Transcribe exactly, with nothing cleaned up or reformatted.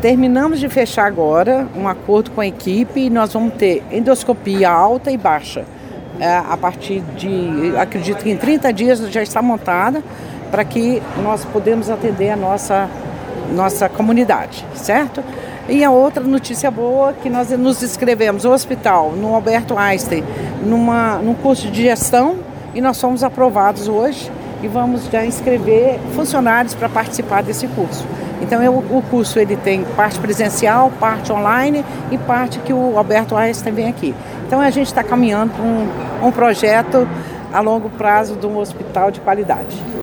Terminamos de fechar agora um acordo com a equipe e nós vamos ter endoscopia alta e baixa. É, a partir de, acredito que em trinta dias já está montada para que nós podemos atender a nossa, nossa comunidade, certo? E a outra notícia boa é que nós nos inscrevemos no hospital, no Albert Einstein, numa, num curso de gestão e nós fomos aprovados hoje e vamos já inscrever funcionários para participar desse curso. Então eu, o curso ele tem parte presencial, parte online e parte que o Albert Einstein vem aqui. Então a gente está caminhando para um, um projeto a longo prazo de um hospital de qualidade.